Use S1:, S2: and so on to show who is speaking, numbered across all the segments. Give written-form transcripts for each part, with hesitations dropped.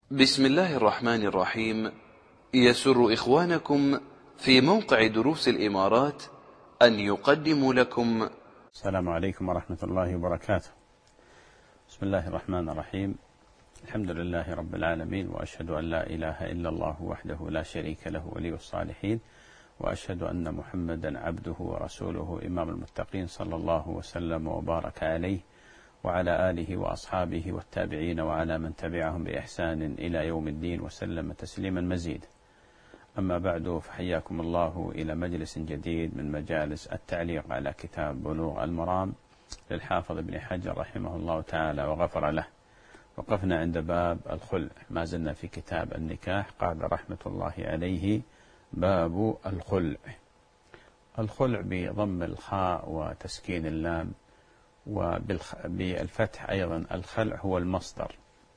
S1: بسم الله الرحمن الرحيم. يسر إخوانكم في موقع دروس الإمارات أن يقدموا لكم.
S2: السلام عليكم ورحمة الله وبركاته. بسم الله الرحمن الرحيم. الحمد لله رب العالمين، وأشهد أن لا إله إلا الله وحده لا شريك له ولي الصالحين، وأشهد أن محمدا عبده ورسوله إمام المتقين، صلى الله وسلم وبارك عليه وعلى آله وأصحابه والتابعين وعلى من تبعهم بإحسان إلى يوم الدين، وسلم تسليما مزيدا. أما بعد، فحياكم الله إلى مجلس جديد من مجالس التعليق على كتاب بلوغ المرام للحافظ ابن حجر رحمه الله تعالى وغفر له. وقفنا عند باب الخلع، ما زلنا في كتاب النكاح. قال رحمة الله عليه: باب الخلع. الخلع بضم الخاء وتسكين اللام وبالفتح أيضا. الخلع هو المصدر،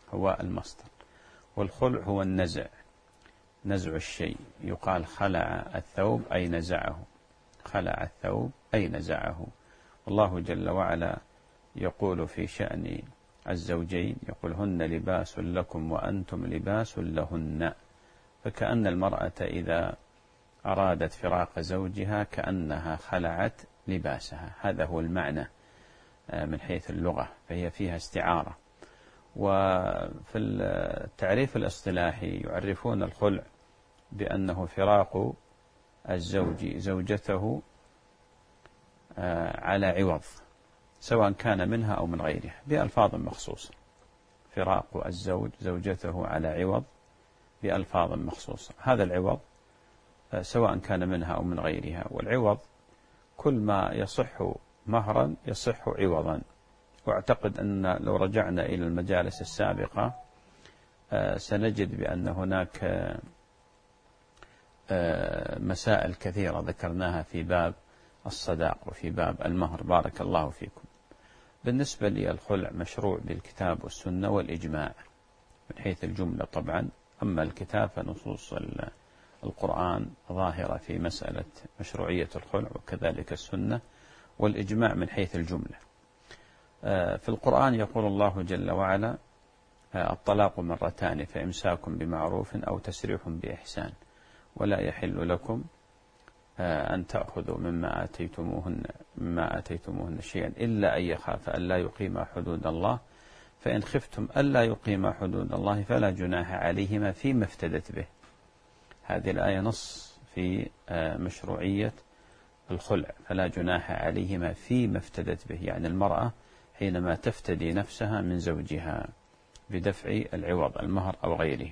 S2: والخلع هو النزع، نزع الشيء. يقال خلع الثوب أي نزعه، خلع الثوب أي نزعه. والله جل وعلا يقول في شأن الزوجين: يقول: هن لباس لكم وأنتم لباس لهن. فكأن المرأة إذا أرادت فراق زوجها كأنها خلعت لباسها. هذا هو المعنى من حيث اللغة، فهي فيها استعارة. وفي التعريف الاصطلاحي يعرفون الخلع بأنه فراق الزوج زوجته على عوض، سواء كان منها أو من غيرها، بألفاظ مخصوصة. فراق الزوج زوجته على عوض بألفاظ مخصوصة. هذا العوض سواء كان منها أو من غيرها، والعوض كل ما يصح مهرا يصح عوضا. واعتقد أن لو رجعنا إلى المجالس السابقة سنجد بأن هناك مسائل كثيرة ذكرناها في باب الصداق وفي باب المهر. بارك الله فيكم. بالنسبة للخلع مشروع بالكتاب والسنة والإجماع من حيث الجملة طبعا. أما الكتاب فنصوص القرآن ظاهرة في مسألة مشروعية الخلع، وكذلك السنة والإجماع من حيث الجملة. في القرآن يقول الله جل وعلا: الطلاق مرتان فإمساك بمعروف أو تسريح بإحسان، ولا يحل لكم أن تأخذوا مما آتيتموهن شيئا إلا أن يخاف ألا يقيما حدود الله، فإن خفتم ألا يقيما حدود الله فلا جناح عليهما فيما افتدت به. هذه الآية نص في مشروعية الخلع، فلا جناح عليهما فيما افتدت به، يعني المرأة حينما تفتدي نفسها من زوجها بدفع العوض المهر أو غيره.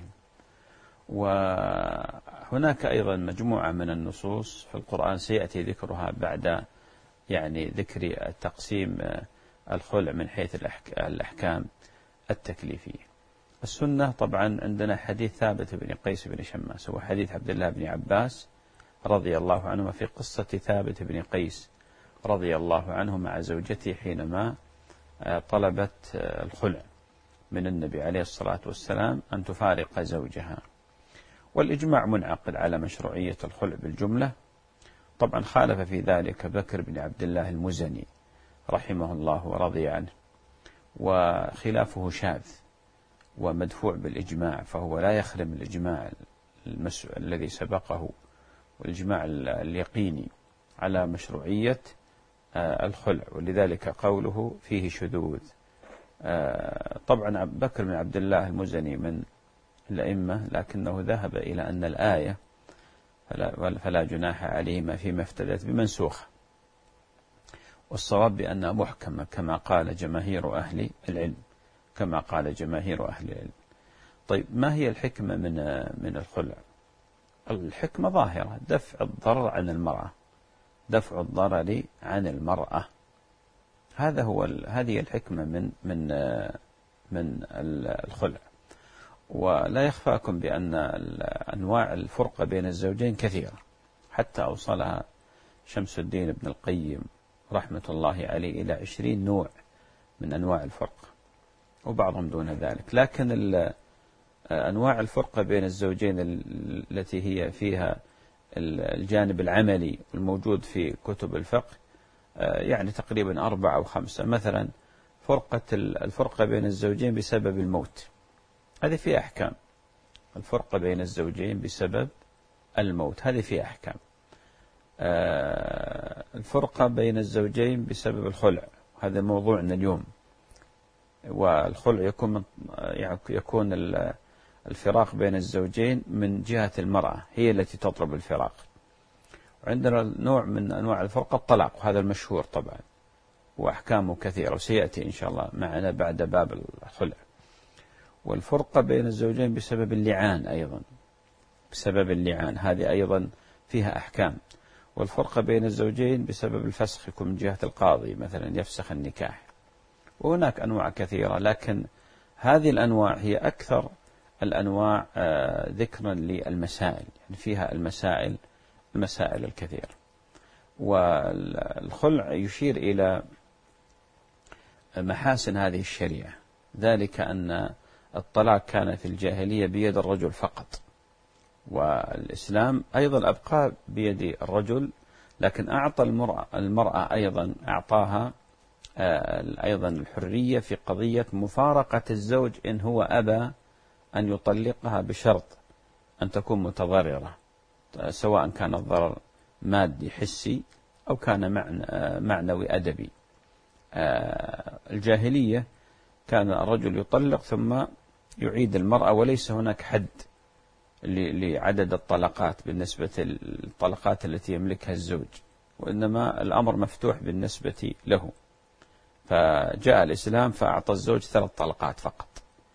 S2: وهناك أيضا مجموعة من النصوص في القرآن سيأتي ذكرها بعد ذكر تقسيم الخلع من حيث الأحكام التكليفية. السنة طبعا عندنا حديث ثابت بن قيس بن شماس، هو حديث عبد الله بن عباس رضي الله عنهما في قصة ثابت بن قيس رضي الله عنه مع زوجته حينما طلبت الخلع من النبي عليه الصلاة والسلام أن تفارق زوجها. والإجماع منعقد على مشروعية الخلع بالجملة. طبعا خالف في ذلك بكر بن عبد الله المزني رحمه الله ورضي عنه، وخلافه شاذ ومدفوع بالإجماع، فهو لا يخرم الإجماع الذي سبقه والإجماع اليقيني على مشروعية الخلع، ولذلك قوله فيه شذوذ. طبعا بكر بن عبد الله المزني من الأئمة، لكنه ذهب إلى أن الآية فلا جناح عليهما فيما افتدت بمنسوخة، والصواب بأنها محكمة كما قال جماهير أهل العلم، طيب، ما هي الحكمة من الخلع؟ الحكمة ظاهرة: دفع الضرر عن المرأة، دفع الضرر عن المرأة. هذه الحكمة من الخلع. ولا يخفاكم بأن أنواع الفرقة بين الزوجين كثيرة، حتى أوصلها شمس الدين ابن القيم رحمة الله عليه إلى 20 نوع من أنواع الفرقة، وبعضهم دون ذلك. لكن أنواع الفرقة بين الزوجين التي هي فيها الجانب العملي الموجود في كتب الفقه تقريبا 4 أو 5. مثلا الفرقة بين الزوجين بسبب الموت، هذه فيها أحكام الفرقة بين الزوجين بسبب الموت، هذه في أحكام. الفرقة بين الزوجين بسبب الخلع، هذا موضوعنا اليوم. والخلع يكون الفراق بين الزوجين من جهة المرأة، هي التي تطلب الفراق. عندنا نوع من أنواع الفرقة الطلاق، وهذا المشهور طبعا، وأحكامه كثيرة وسيأتي إن شاء الله معنا بعد باب الخلع. والفرقة بين الزوجين بسبب اللعان أيضا، بسبب اللعان هذه أيضا فيها أحكام. والفرقة بين الزوجين بسبب الفسخ، يكون من جهة القاضي مثلا يفسخ النكاح. وهناك أنواع كثيرة، لكن هذه الأنواع هي أكثر الأنواع ذكرا للمسائل، يعني فيها المسائل الكثيرة. والخلع يشير إلى محاسن هذه الشريعة، ذلك أن الطلاق كان في الجاهلية بيد الرجل فقط، والإسلام أيضا أبقى بيد الرجل، لكن أعطى المرأة أيضا أعطاها أيضا الحرية في قضية مفارقة الزوج إن هو أبى أن يطلقها، بشرط أن تكون متضررة، سواء كان الضرر مادي حسي أو كان معنوي أدبي. الجاهلية كان الرجل يطلق ثم يعيد المرأة، وليس هناك حد لعدد الطلقات بالنسبة للطلقات التي يملكها الزوج، وإنما الأمر مفتوح بالنسبة له. فجاء الإسلام فأعطى الزوج 3 طلقات فقط،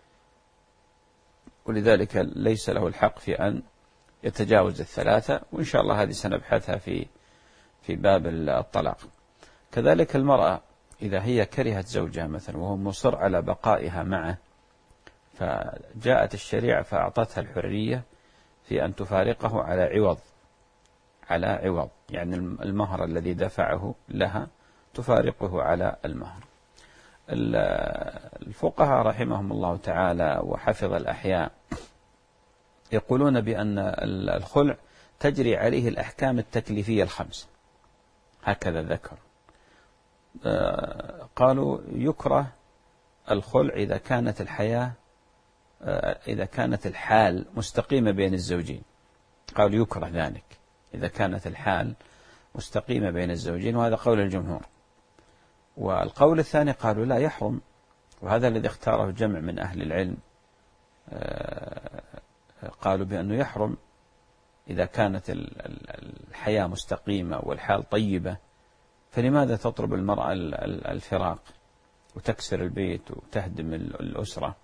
S2: ولذلك ليس له الحق في أن يتجاوز 3، وإن شاء الله هذه سنبحثها في باب الطلاق. كذلك المرأة إذا هي كرهت زوجها مثلا وهو مصر على بقائها معه، فجاءت الشريعة فأعطتها الحرية في أن تفارقه على عوض، يعني المهر الذي دفعه لها تفارقه على المهر. الفقهاء رحمهم الله تعالى وحفظ الأحياء يقولون بأن الخلع تجري عليه الأحكام التكليفية ال5، هكذا ذكر. قالوا يكره الخلع إذا كانت الحال مستقيمة بين الزوجين، قالوا يكره ذلك إذا كانت الحال مستقيمة بين الزوجين، وهذا قول الجمهور. والقول الثاني قالوا لا، يحرم، وهذا الذي اختاره جمع من أهل العلم، قالوا بأنه يحرم إذا كانت الحياة مستقيمة والحال طيبة، فلماذا تطلب المرأة الفراق وتكسر البيت وتهدم الأسرة؟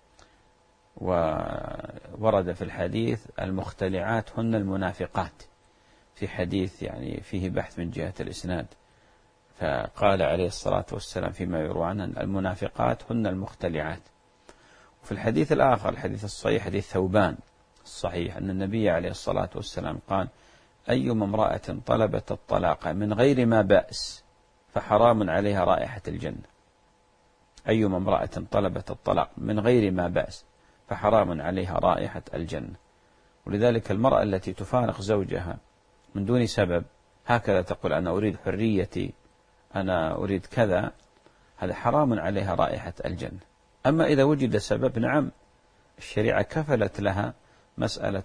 S2: وورد في الحديث المختلعات هن المنافقات، في حديث يعني فيه بحث من جهة الإسناد، فقال عليه الصلاة والسلام فيما يروى عنه المنافقات هن المختلعات. وفي الحديث الآخر، الحديث الصحيح، حديث ثوبان الصحيح، أن النبي عليه الصلاة والسلام قال أيما امرأة طلبت الطلاق من غير ما بأس فحرام عليها رائحة الجنة. أيما امرأة طلبت الطلاق من غير ما بأس فحرام عليها رائحة الجنة. ولذلك المرأة التي تفارق زوجها من دون سبب، هكذا تقول أنا أريد حريتي، أنا أريد كذا، هذا حرام عليها رائحة الجنة. أما إذا وجد سبب، نعم، الشريعة كفلت لها مسألة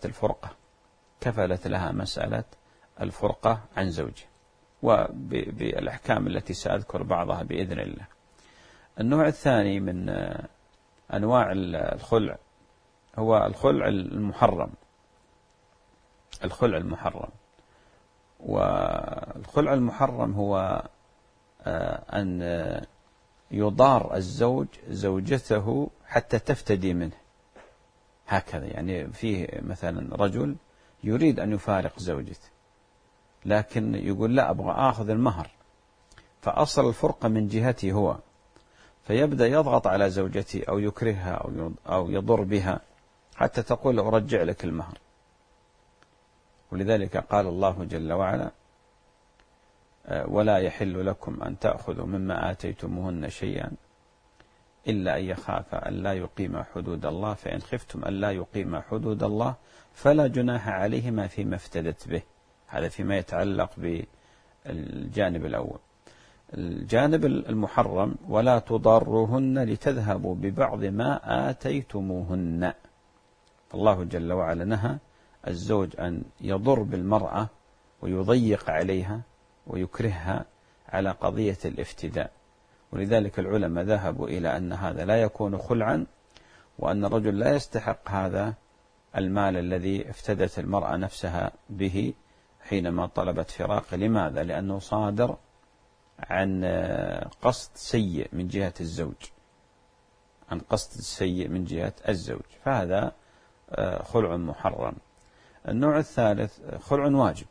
S2: الفرقة عن زوجها، وبالأحكام التي سأذكر بعضها بإذن الله. النوع الثاني من أنواع الخلع هو الخلع المحرم. والخلع المحرم هو أن يضار الزوج زوجته حتى تفتدي منه، هكذا. يعني فيه مثلا رجل يريد أن يفارق زوجته، لكن يقول لا، أبغى أخذ المهر، فأصل الفرقة من جهته هو، فيبدأ يضغط على زوجته أو يكرهها أو يضر بها حتى تقول أرجع لك المهر. ولذلك قال الله جل وعلا ولا يحل لكم أن تأخذوا مما آتيتموهن شيئا إلا أن يخافا أن لا يقيما حدود الله، فإن خفتم أن لا يقيما حدود الله فلا جناح عليهما فيما افتدت به. هذا فيما يتعلق بالجانب الأول. الجانب المحرم ولا تضاروهن لتذهبوا ببعض ما آتيتموهن، الله جل وعلا نهى الزوج أن يضر بالمرأة ويضيق عليها ويكرهها على قضية الافتداء. ولذلك العلماء ذهبوا إلى أن هذا لا يكون خلعا، وأن الرجل لا يستحق هذا المال الذي افتدت المرأة نفسها به حينما طلبت فراقه. لماذا؟ لأنه صادر عن قصد سيء من جهة الزوج، عن قصد سيء من جهة الزوج، فهذا خلع محرم. النوع الثالث خلع واجب.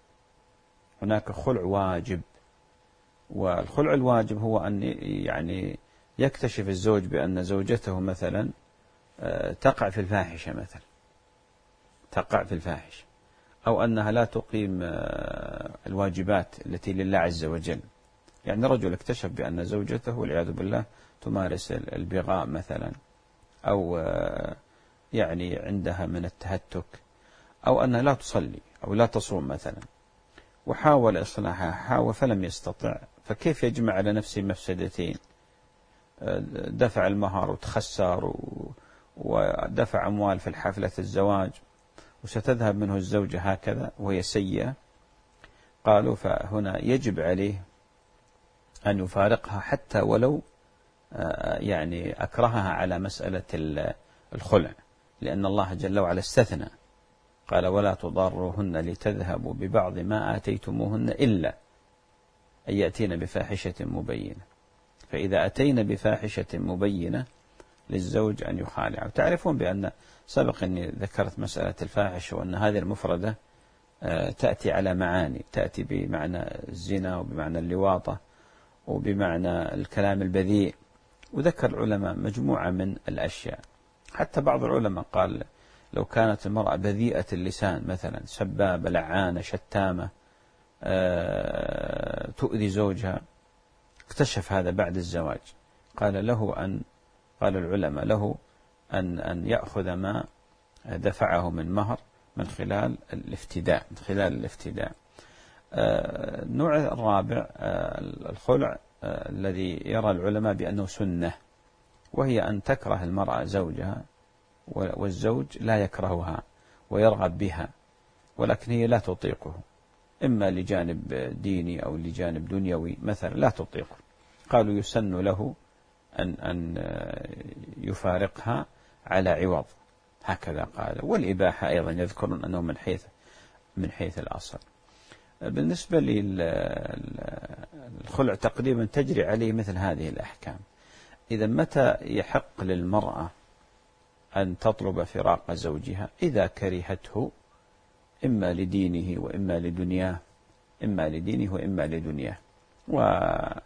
S2: هناك خلع واجب، والخلع الواجب هو أن يعني يكتشف الزوج بأن زوجته مثلا تقع في الفاحشة، مثلا تقع في الفاحشة، أو أنها لا تقيم الواجبات التي لله عز وجل. يعني رجل اكتشف بأن زوجته والعياذ بالله تمارس البغاء مثلا، أو يعني عندها من التهتك، أو أنها لا تصلي أو لا تصوم مثلا، وحاول إصلاحها، حاول فلم يستطع، فكيف يجمع على نفسه مفسدتين؟ دفع المهر وتخسر، ودفع أموال في حفلة الزواج، وستذهب منه الزوجة هكذا وهي سيئة. قالوا فهنا يجب عليه أن يفارقها حتى ولو يعني أكرهها على مسألة الخلع، لأن الله جل وعلا استثنى، قال ولا تضاروهن لتذهبوا ببعض ما آتيتموهن إلا أن يأتين بفاحشة مبينة. فإذا أتينا بفاحشة مبينة للزوج أن يخالع. تعرفون بأن سبق أني ذكرت مسألة الفاحشة، وأن هذه المفردة تأتي على معاني، تأتي بمعنى الزنا وبمعنى اللواطة وبمعنى الكلام البذيء، وذكر العلماء مجموعة من الأشياء. حتى بعض العلماء قال لو كانت المرأة بذيئة اللسان مثلا، سبابة لعانة شتامة تؤذي زوجها، اكتشف هذا بعد الزواج، قال العلماء له أن يأخذ ما دفعه من مهر من خلال الافتداء، النوع الرابع الخلع الذي يرى العلماء بأنه سنة، وهي أن تكره المرأة زوجها والزوج لا يكرهها ويرغب بها، ولكن هي لا تطيقه، إما لجانب ديني أو لجانب دنيوي مثلا لا تطيقه. قالوا يسن له أن يفارقها على عوض، هكذا قال. والإباحة أيضا يذكرون أنه من حيث الأصل. بالنسبة للخلع تقريبا تجري عليه مثل هذه الأحكام. إذا متى يحق للمرأة أن تطلب فراق زوجها؟ إذا كرهته إما لدينه وإما لدنياه، وهنا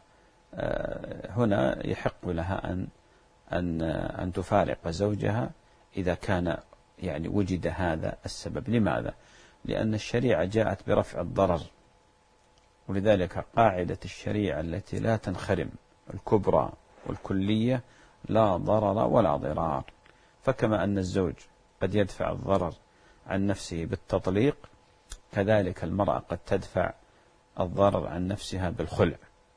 S2: يحق لها أن تفارق زوجها إذا كان يعني وجد هذا السبب. لماذا؟ لأن الشريعة جاءت برفع الضرر، ولذلك قاعدة الشريعة التي لا تنخرم الكبرى والكلية لا ضرر ولا ضرار. فكما أن الزوج قد يدفع الضرر عن نفسه بالتطليق، كذلك المرأة قد تدفع الضرر عن نفسها بالخلع،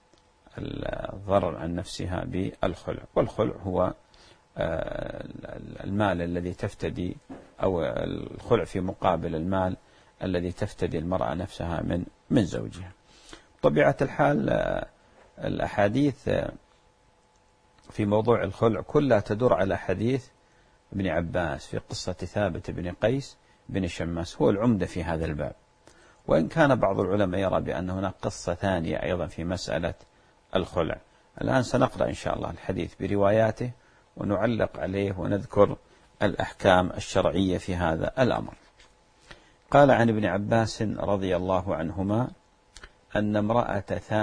S2: والخلع هو المال الذي تفتدي، أو الخلع في مقابل المال الذي تفتدي المرأة نفسها من زوجها. طبيعة الحال الأحاديث في موضوع الخلع كلها تدور على حديث ابن عباس في قصة ثابت بن قيس بن شماس، هو العمدة في هذا الباب، وإن كان بعض العلماء يرى بأن هناك قصة ثانية أيضا في مسألة الخلع. الآن سنقرأ إن شاء الله الحديث برواياته ونعلق عليه ونذكر الأحكام الشرعية في هذا الأمر. قال عن ابن عباس رضي الله عنهما أن امرأة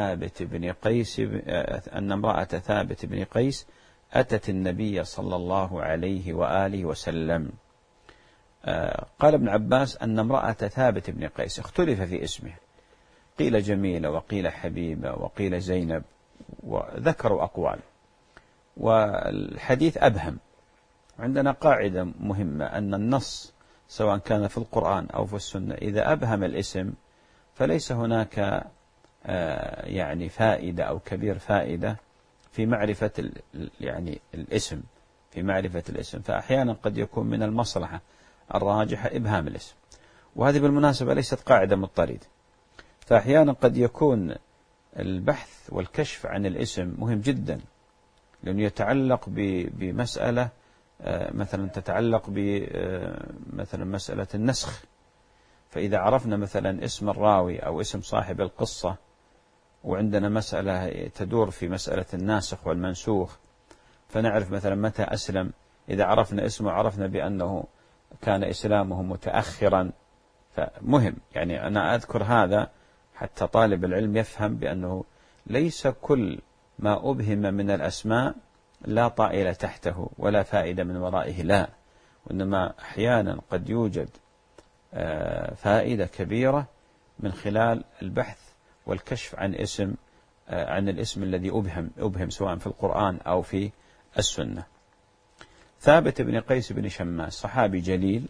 S2: ثابت بن قيس أتت النبي صلى الله عليه وآله وسلم. قال ابن عباس أن امرأة ثابت بن قيس اختلف في اسمه، قيل جميلة وقيل حبيبة وقيل زينب، وذكروا أقوال، والحديث أبهم. عندنا قاعدة مهمة أن النص سواء كان في القرآن أو في السنة إذا أبهم الاسم فليس هناك يعني فائدة أو كبير فائدة في معرفة يعني الاسم، فأحيانا قد يكون من المصلحة الراجحة إبهام الاسم. وهذه بالمناسبة ليست قاعدة مضطردة، فأحيانا قد يكون البحث والكشف عن الاسم مهم جدا، لأنه يتعلق بمسألة مثلا تتعلق بمثلا مسألة النسخ. فإذا عرفنا مثلا اسم الراوي أو اسم صاحب القصة، وعندنا مسألة تدور في مسألة الناسخ والمنسوخ، فنعرف مثلا متى أسلم. إذا عرفنا اسمه عرفنا بأنه كان إسلامه متأخرا. فمهم يعني أنا أذكر هذا حتى طالب العلم يفهم بأنه ليس كل ما أبهم من الأسماء لا طائل تحته ولا فائدة من ورائه، لا، وإنما أحيانا قد يوجد فائدة كبيرة من خلال البحث والكشف عن الاسم الذي أبهم سواء في القرآن أو في السنة. ثابت بن قيس بن شماس صحابي جليل،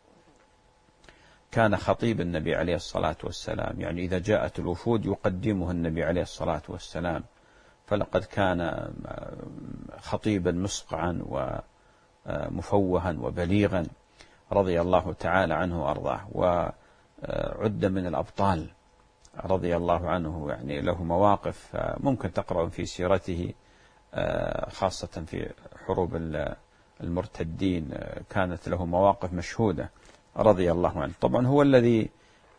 S2: كان خطيب النبي عليه الصلاة والسلام، يعني إذا جاءت الوفود يقدمه النبي عليه الصلاة والسلام، فلقد كان خطيبا مسقعا ومفوها وبليغا رضي الله تعالى عنه وأرضاه، وعد من الأبطال رضي الله عنه. يعني له مواقف ممكن تقرأ في سيرته، خاصة في حروب المرتدين كانت له مواقف مشهودة رضي الله عنه. طبعا هو الذي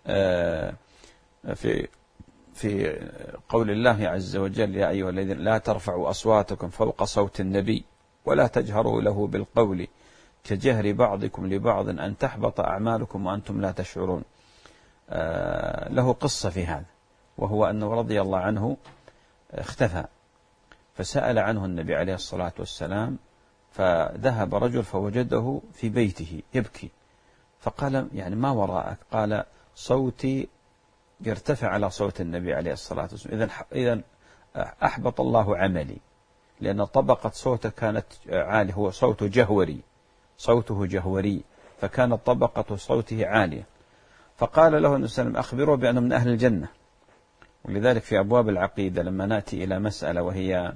S2: في قول الله عز وجل: يا أيها الذين لا ترفعوا أصواتكم فوق صوت النبي ولا تجهروا له بالقول كجهر بعضكم لبعض أن تحبط أعمالكم وأنتم لا تشعرون. له قصة في هذا، وهو أنه رضي الله عنه اختفى، فسأل عنه النبي عليه الصلاة والسلام، فذهب رجل فوجده في بيته يبكي، فقال: يعني ما وراءك؟ قال: صوتي يرتفع على صوت النبي عليه الصلاة والسلام، إذن أحبط الله عملي، لأن طبقة صوته كانت عالية، هو صوته جهوري، فكانت طبقة صوته عالية. فقال له النبي صلى الله عليه وسلم: أخبره بأنه من أهل الجنة. ولذلك في أبواب العقيدة لما نأتي إلى مسألة وهي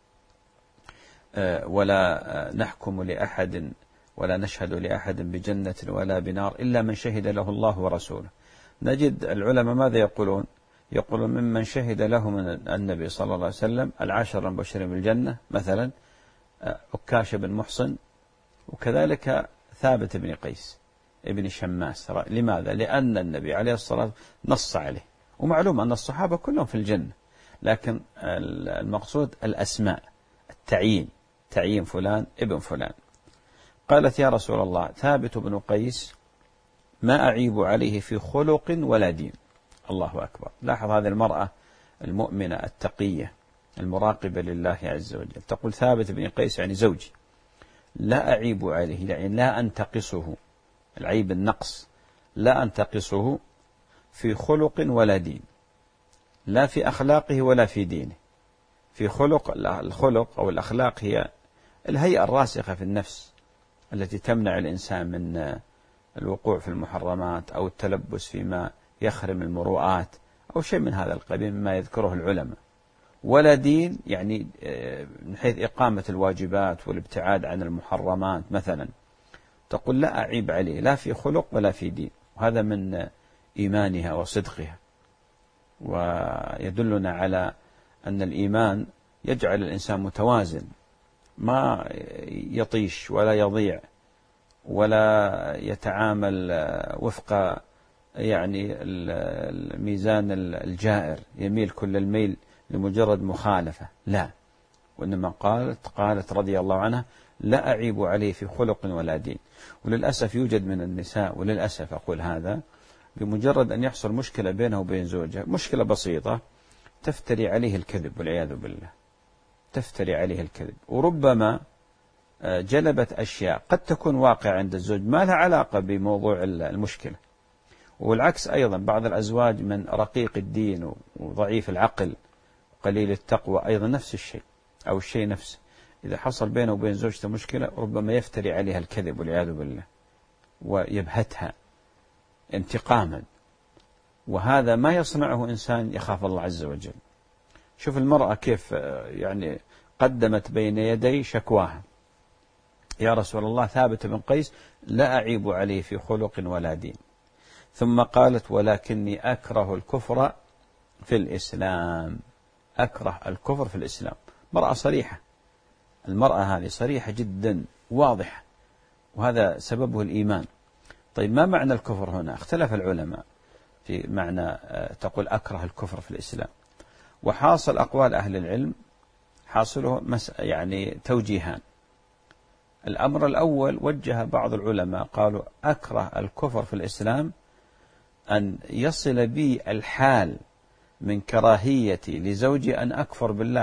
S2: ولا نحكم لأحد ولا نشهد لأحد بجنة ولا بنار إلا من شهد له الله ورسوله، نجد العلماء ماذا يقولون؟ يقولون: ممن شهد له من النبي صلى الله عليه وسلم 10 المبشرين بالجنة، مثلا عكاشة بن محصن، وكذلك ثابت بن قيس ابن شماس. لماذا؟ لأن النبي عليه الصلاة والسلام نص عليه، ومعلوم أن الصحابة كلهم في الجنة، لكن المقصود الأسماء، تعيين فلان ابن فلان. قالت: يا رسول الله، ثابت بن قيس ما أعيب عليه في خلق ولا دين. الله أكبر. لاحظ هذه المرأة المؤمنة التقية المراقبة لله عز وجل، تقول: ثابت بن قيس يعني زوجي، لا أعيب عليه، يعني لا أنتقصه، العيب النقص، لا أنتقصه في خلق ولا دين، لا في أخلاقه ولا في دينه. في الخلق أو الأخلاق هي الهيئة الراسخة في النفس التي تمنع الإنسان من الوقوع في المحرمات أو التلبس فيما يخرم المروءات أو شيء من هذا القبيل مما يذكره العلماء. ولا دين يعني من حيث إقامة الواجبات والابتعاد عن المحرمات مثلا، تقول: لا أعيب عليه لا في خلق ولا في دين. وهذا من إيمانها وصدقها، ويدلنا على أن الإيمان يجعل الإنسان متوازن، ما يطيش ولا يضيع ولا يتعامل وفق يعني الميزان الجائر، يميل كل الميل لمجرد مخالفة، لا، وإنما قالت رضي الله عنها: لا أعيب عليه في خلق ولا دين. وللأسف يوجد من النساء، وللأسف أقول هذا، بمجرد أن يحصل مشكلة بينه وبين زوجها، مشكلة بسيطة، تفتري عليه الكذب والعياذ بالله، تفتري عليه الكذب، وربما جلبت أشياء قد تكون واقع عند الزوج ما لها علاقة بموضوع المشكلة. والعكس أيضا، بعض الأزواج من رقيق الدين وضعيف العقل وقليل التقوى أيضا نفس الشيء أو الشيء نفسه، إذا حصل بينه وبين زوجته مشكلة ربما يفتري عليها الكذب والعياذ بالله ويبهتها انتقاما، وهذا ما يصنعه إنسان يخاف الله عز وجل. شوف المرأة كيف يعني قدمت بين يدي شكواها يا رسول الله ثابت بن قيس لا أعيب عليه في خلق ولا دين. ثم قالت ولكني أكره الكفر في الإسلام. أكره الكفر في الإسلام. مرأة صريحة، المرأة هذه صريحة جدا واضحة، وهذا سببه الإيمان. طيب ما معنى الكفر هنا؟ اختلف العلماء في معنى تقول أكره الكفر في الإسلام. وحاصل أقوال أهل العلم حاصله يعني توجيهان. الأمر الأول وجه بعض العلماء قالوا أكره الكفر في الإسلام أن يصل بي الحال من كراهيتي لزوجي أن أكفر بالله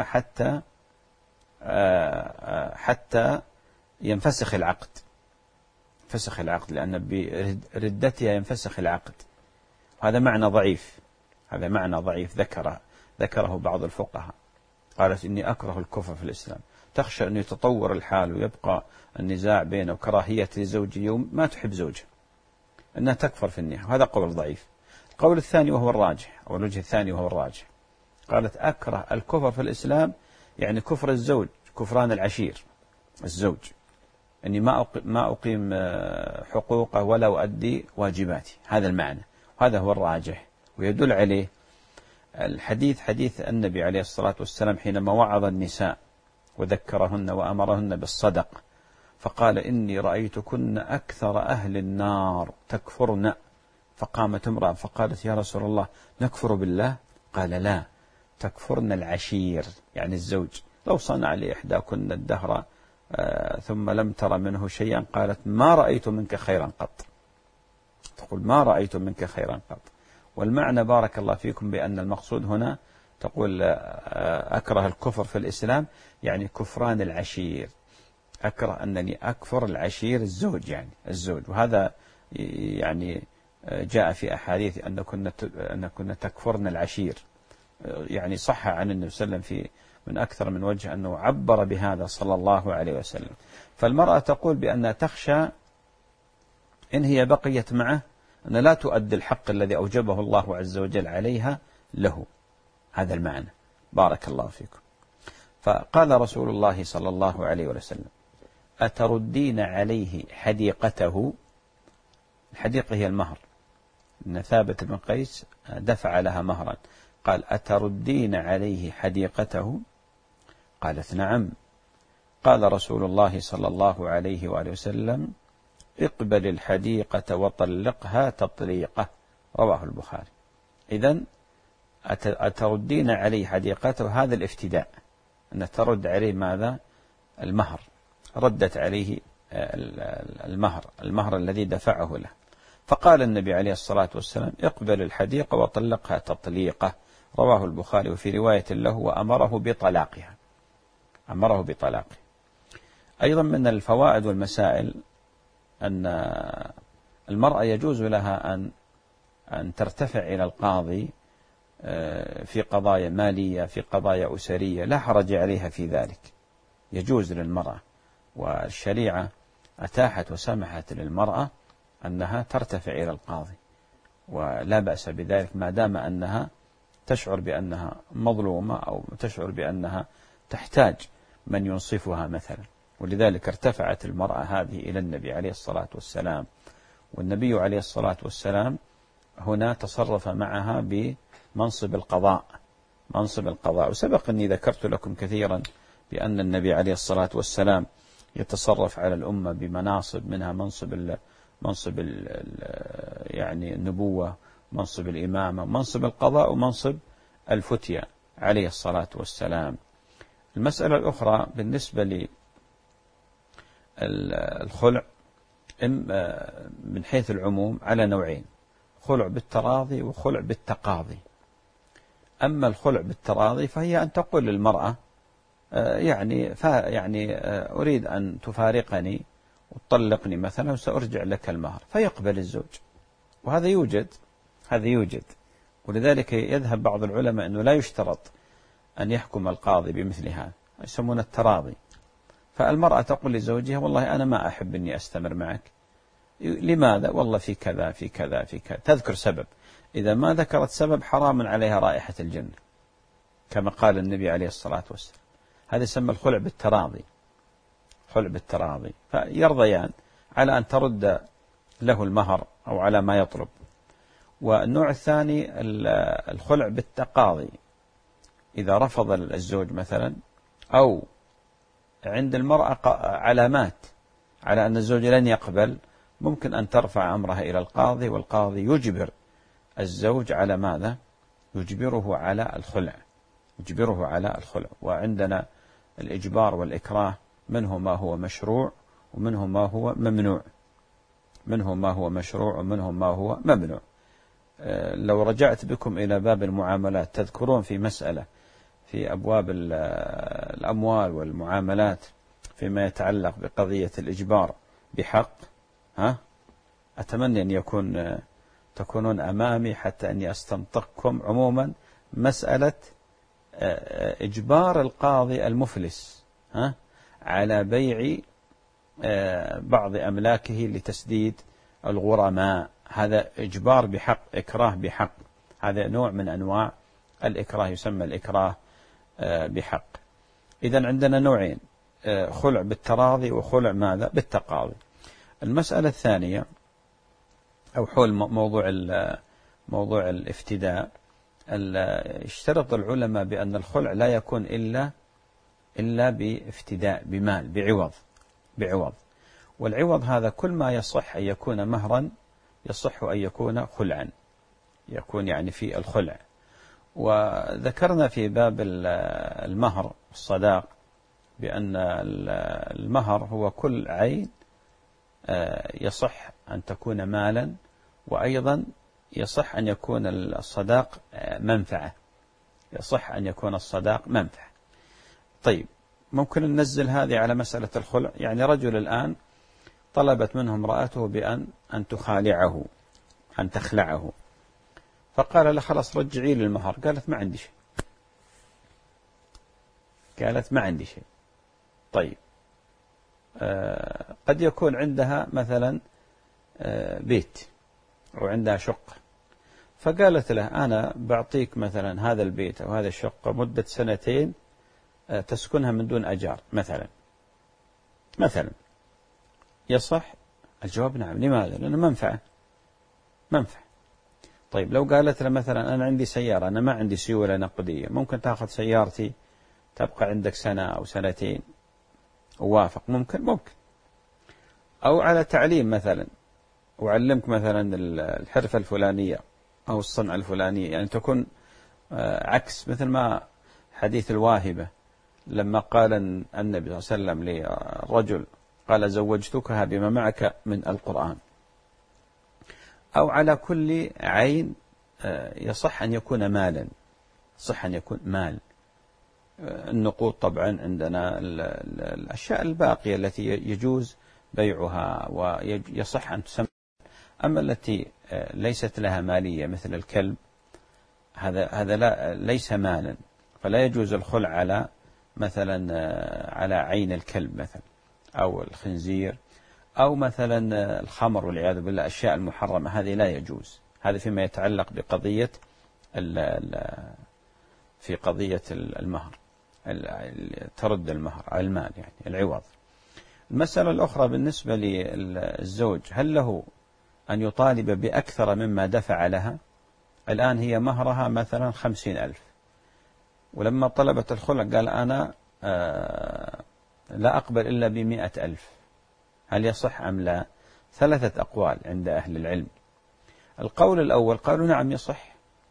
S2: حتى ينفسخ العقد. فسخ العقد، لأن بردتها ينفسخ العقد. هذا معنى ضعيف، هذا معنى ضعيف ذكره بعض الفقهاء. قالت إني أكره الكفر في الإسلام، تخشى أن يتطور الحال ويبقى النزاع بينه وكراهية لزوج يوم ما تحب زوجها أنها تكفر في النهاية. هذا قول ضعيف. القول الثاني وهو الراجح، أو الوجه الثاني وهو الراجح، قالت أكره الكفر في الإسلام يعني كفر الزوج، كفران العشير الزوج، أني ما أقيم حقوقه ولا أؤدي واجباتي. هذا المعنى، وهذا هو الراجح. ويدل عليه الحديث، حديث النبي عليه الصلاة والسلام حينما وعظ النساء وذكرهن وأمرهن بالصدق، فقال إني رأيتكن أكثر أهل النار تكفرن. فقامت امرأة فقالت يا رسول الله نكفر بالله؟ قال لا، تكفرن العشير يعني الزوج. لو صنع لإحداكن الدهر ثم لم تر منه شيئا قالت ما رأيت منك خيرا قط. تقول ما رأيت منك خيرا قط. والمعنى بارك الله فيكم بأن المقصود هنا تقول أكره الكفر في الإسلام يعني كفران العشير. أكره أنني أكفر العشير الزوج، يعني الزوج. وهذا يعني جاء في أحاديث أن كنا تكفرن العشير، يعني صح عن النبي صلى الله عليه وسلم في من أكثر من وجه أنه عبر بهذا صلى الله عليه وسلم. فالمرأة تقول بأنها تخشى إن هي بقيت معه أن لا تؤدي الحق الذي أوجبه الله عز وجل عليها له. هذا المعنى بارك الله فيكم. فقال رسول الله صلى الله عليه وسلم أتردين عليه حديقته؟ الحديقة هي المهر، إن ثابت بن قيس دفع لها مهرا. قال أتردين عليه حديقته؟ قالت نعم. قال رسول الله صلى الله عليه وآله وسلم اقبل الحديقة وطلقها تطليقة. رواه البخاري. إذن أتردين عليه حديقته، هذا الافتداء، أن ترد عليه ماذا؟ المهر. ردت عليه المهر الذي دفعه له. فقال النبي عليه الصلاة والسلام اقبل الحديقة وطلقها تطليقة. رواه البخاري. وفي رواية له وأمره بطلاقها، أمره بطلاقه. أيضا من الفوائد والمسائل أن المرأة يجوز لها أن ترتفع إلى القاضي في قضايا مالية، في قضايا أسرية، لا حرج عليها في ذلك، يجوز للمرأة. والشريعة أتاحت وسمحت للمرأة أنها ترتفع إلى القاضي، ولا بأس بذلك ما دام أنها تشعر بأنها مظلومة أو تشعر بأنها تحتاج من ينصفها مثلا. ولذلك ارتفعت المرأة هذه إلى النبي عليه الصلاة والسلام، والنبي عليه الصلاة والسلام هنا تصرف معها بمنصب القضاء، منصب القضاء. وسبق أني ذكرت لكم كثيرا بأن النبي عليه الصلاة والسلام يتصرف على الأمة بمناصب، منها منصب يعني النبوة، منصب الإمامة، منصب القضاء، ومنصب الفتية عليه الصلاة والسلام. المسألة الأخرى بالنسبة للخلع من حيث العموم على نوعين: خلع بالتراضي وخلع بالتقاضي. أما الخلع بالتراضي فهي أن تقول للمرأة يعني أريد أن تفارقني وتطلقني مثلا وسأرجع لك المهر، فيقبل الزوج، وهذا يوجد. ولذلك يذهب بعض العلماء أنه لا يشترط أن يحكم القاضي بمثل هذا، يسمون التراضي. فالمرأة تقول لزوجها والله أنا ما أحب أني أستمر معك. لماذا؟ والله في كذا في كذا في كذا، تذكر سبب. إذا ما ذكرت سبب حرام عليها رائحة الجنة كما قال النبي عليه الصلاة والسلام. هذا يسمى الخلع بالتراضي. الخلع بالتراضي، فيرضيان على أن ترد له المهر أو على ما يطلب. والنوع الثاني الخلع بالتقاضي، إذا رفض الزوج مثلا أو عند المرأة علامات على أن الزوج لن يقبل، ممكن أن ترفع أمرها إلى القاضي، والقاضي يجبر الزوج على ماذا؟ يجبره على الخلع، يجبره على الخلع. وعندنا الإجبار والإكراه منه ما هو مشروع ومنه ما هو ممنوع، منه ما هو مشروع ومنه ما هو ممنوع. لو رجعت بكم إلى باب المعاملات تذكرون في مسألة في أبواب الأموال والمعاملات فيما يتعلق بقضية الإجبار بحق، أتمنى أن تكونون أمامي حتى أني أستنطقكم. عموما مسألة إجبار القاضي المفلس على بيع بعض أملاكه لتسديد الغرماء، هذا إجبار بحق، إكراه بحق، هذا نوع من أنواع الإكراه، يسمى الإكراه بحق. إذن عندنا نوعين، خلع بالتراضي وخلع ماذا؟ بالتقاضي. المسألة الثانية أو حول موضوع الافتداء، اشترط العلماء بأن الخلع لا يكون إلا بافتداء، بمال، بعوض. والعوض هذا كل ما يصح أن يكون مهرا يصح أن يكون خلعا، يكون يعني في الخلع. وذكرنا في باب المهر الصداق بأن المهر هو كل عين يصح أن تكون مالا، وأيضا يصح أن يكون الصداق منفعة، يصح أن يكون الصداق منفعة. طيب، ممكن ننزل هذه على مسألة الخلع. يعني رجل الآن طلبت منه امرأته أن تخالعه، أن تخلعه، فقال له خلاص رجعي لي المهر. قالت ما عندي شيء، قالت ما عندي شيء. طيب، قد يكون عندها مثلا بيت أو عندها شقة، فقالت له أنا بعطيك مثلا هذا البيت أو هذا الشقة مدة 2 تسكنها من دون أجار مثلا، يصح؟ الجواب نعم. لماذا؟ لأنه منفعة. طيب، لو قالت له مثلا أنا عندي سيارة، أنا ما عندي سيولة نقدية، ممكن تأخذ سيارتي تبقى عندك 1 أو 2 ووافق، ممكن. أو على تعليم مثلا، أعلمك مثلا الحرفة الفلانية أو الصنعة الفلانية، يعني تكون عكس، مثل ما حديث الواهبة لما قال النبي صلى الله عليه وسلم للرجل قال زوجتكها بما معك من القرآن. أو على كل عين يصح أن يكون مالا، صح أن يكون مال. النقود طبعا عندنا الأشياء الباقية التي يجوز بيعها ويصح أن تسمى. أما التي ليست لها مالية مثل الكلب، هذا ليس مالا، فلا يجوز الخلع على مثلا على عين الكلب مثلا، أو الخنزير، أو مثلا الخمر والعياذ بالله، أشياء المحرمة هذه لا يجوز. هذا فيما يتعلق بقضية في قضية المهر، ترد المهر على المال، يعني العوض. المسألة الأخرى بالنسبة للزوج، هل له أن يطالب بأكثر مما دفع لها؟ الآن هي مهرها مثلا 50,000، ولما طلبت الخلع قال أنا لا أقبل إلا ب100,000، هل يصح أم لا؟ 3 أقوال عند أهل العلم. القول الأول قالوا نعم يصح،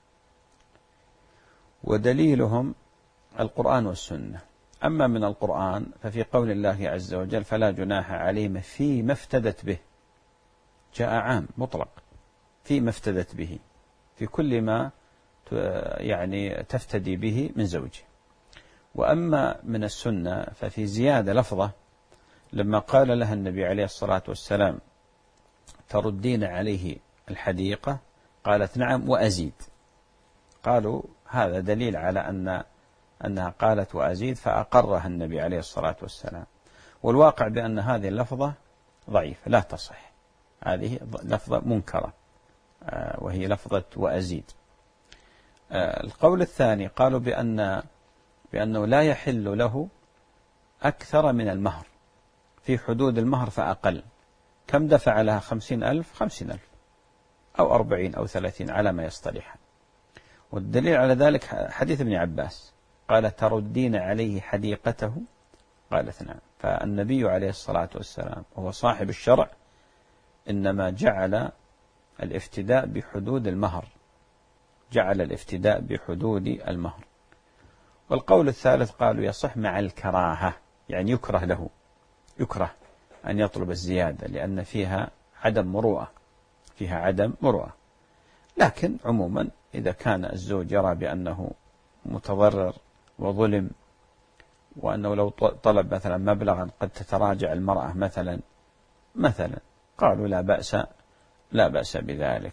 S2: ودليلهم القرآن والسنة. أما من القرآن ففي قول الله عز وجل فلا جناح عليهم فيما افتدت به، جاء عام مطلق، فيما افتدت به، في كل ما يعني تفتدي به من زوجه. وأما من السنة ففي زيادة لفظة، لما قال لها النبي عليه الصلاة والسلام تردين عليه الحديقة، قالت نعم وأزيد. قالوا هذا دليل على أنها قالت وأزيد، فأقرها النبي عليه الصلاة والسلام. والواقع بأن هذه اللفظة ضعيفة لا تصح، هذه لفظة منكرة، وهي لفظة وأزيد. القول الثاني قالوا بأنه لا يحل له أكثر من المهر، في حدود المهر فأقل، كم دفع لها؟ 50,000، 50,000 أو 40 أو 30 على ما يصطلح. والدليل على ذلك حديث ابن عباس قال: تردين عليه حديقته؟ قالت: نعم. فالنبي عليه الصلاة والسلام وهو صاحب الشرع إنما جعل الافتداء بحدود المهر، جعل الافتداء بحدود المهر. والقول الثالث قالوا يصح مع الكراهة، يعني يكره له، يكره أن يطلب الزيادة لأن فيها عدم مروءة، فيها عدم مروءة. لكن عموما إذا كان الزوج يرى بأنه متضرر وظلم، وأنه لو طلب مثلا مبلغا قد تتراجع المرأة مثلا قالوا لا بأس بذلك.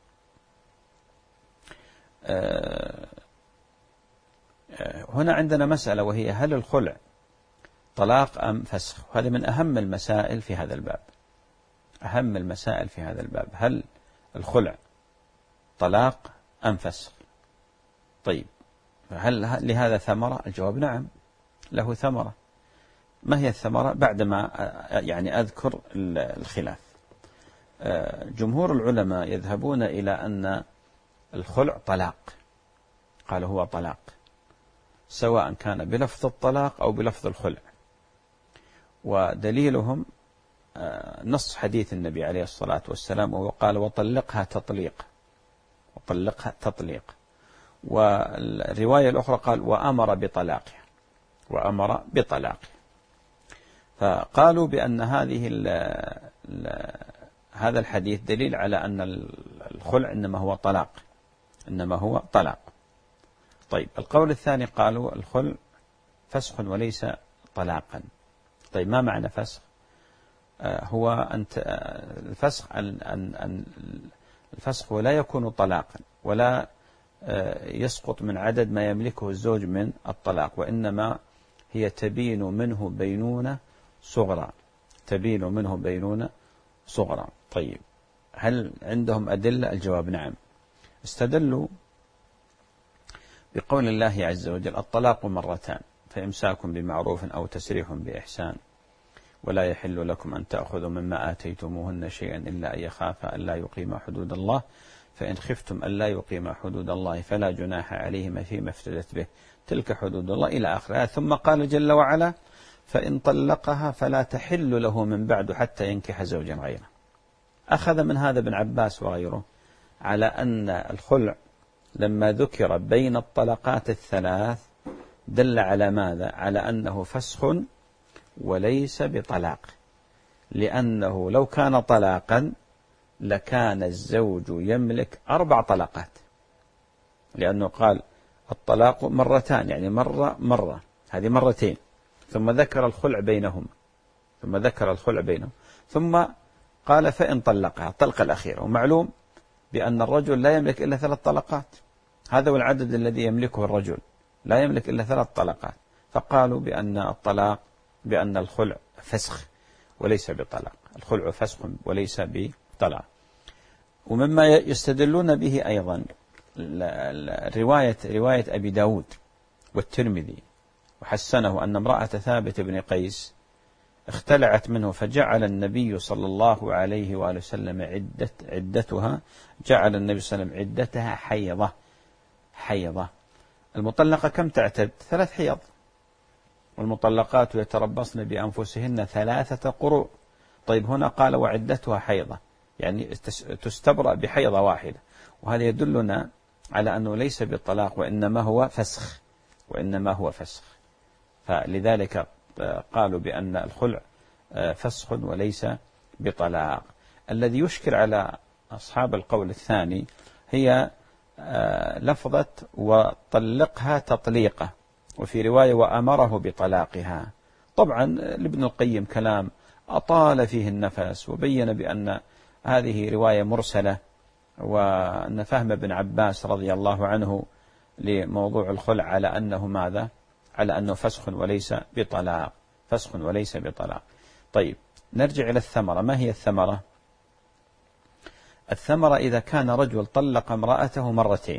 S2: هنا عندنا مسألة، وهي هل الخلع طلاق أم فسخ؟ وهذا من أهم المسائل في هذا الباب، أهم المسائل في هذا الباب، هل الخلع طلاق أم فسخ؟ طيب، هل لهذا ثمرة؟ الجواب نعم، له ثمرة. ما هي الثمرة؟ بعدما يعني أذكر الخلاف. جمهور العلماء يذهبون إلى أن الخلع طلاق، قال هو طلاق، سواء كان بلفظ الطلاق أو بلفظ الخلع. ودليلهم نص حديث النبي عليه الصلاة والسلام، وهو قال: وطلقها تطليق، وطلقها تطليق. والرواية الأخرى قال: وأمر بطلاقها، وأمر بطلاقها. فقالوا بأن هذا الحديث دليل على أن الخلع إنما هو طلاق، إنما هو طلاق. طيب، القول الثاني قالوا الخلع فسخ وليس طلاقا. طيب، ما معنى فسخ؟ هو الفسخ ولا يكون طلاقا، ولا يسقط من عدد ما يملكه الزوج من الطلاق، وإنما هي تبين منه بينونة صغرى، تبين منه بينونة صغرى. طيب، هل عندهم أدلة؟ الجواب نعم. استدلوا بقول الله عز وجل: الطلاق مرتان، فإمساك بمعروف أو تسريح بإحسان، ولا يحل لكم أن تأخذوا مما آتيتموهن شيئا إلا أن يخافا ألا يقيما حدود الله، فإن خفتم ألا يقيما حدود الله فلا جناح عليهما فيما افتدت به، تلك حدود الله، إلى آخرها. ثم قال جل وعلا: فإن طلقها فلا تحل له من بعد حتى ينكح زوجا غيره. أخذ من هذا ابن عباس وغيره على أن الخلع لما ذكر بين الطلقات الثلاث دل على ماذا؟ على أنه فسخ وليس بطلاق، لأنه لو كان طلاقا لكان الزوج يملك 4 طلقات، لأنه قال الطلاق مرتان، يعني مرة هذه مرتين، ثم ذكر الخلع بينهم، ثم قال: فإن طلقها، الطلقة الأخيرة. ومعلوم بأن الرجل لا يملك إلا 3 طلقات، هذا هو العدد الذي يملكه الرجل، لا يملك إلا 3 طلقات. فقالوا بأن الخلع فسخ وليس بطلاق، الخلع فسخ وليس بطلاق. ومما يستدلون به أيضا رواية أبي داود والترمذي وحسنه، أن امرأة ثابت بن قيس اختلعت منه، فجعل النبي صلى الله عليه وآله وسلم عدتها، جعل النبي صلى الله عليه وسلم عدتها حيضة. المطلقة كم تعتد؟ 3 حيض، والمطلقات يتربصن بأنفسهن 3 قروء. طيب، هنا قال وعدتها حيضة، يعني تستبرأ بحيضة واحدة، وهذا يدلنا على أنه ليس بالطلاق، وإنما هو فسخ. فلذلك قالوا بأن الخلع فسخ وليس بطلاق. الذي يشكل على أصحاب القول الثاني هي لفظة وطلقها تطليقة، وفي رواية وأمره بطلاقها. طبعا لابن القيم كلام أطال فيه النفس، وبين بأن هذه رواية مرسلة، وأن فهم ابن عباس رضي الله عنه لموضوع الخلع على أنه ماذا؟ على أنه فسخ وليس بطلاق. طيب، نرجع إلى الثمرة. ما هي الثمرة؟ الثمرة إذا كان رجل طلق امرأته 2 مرات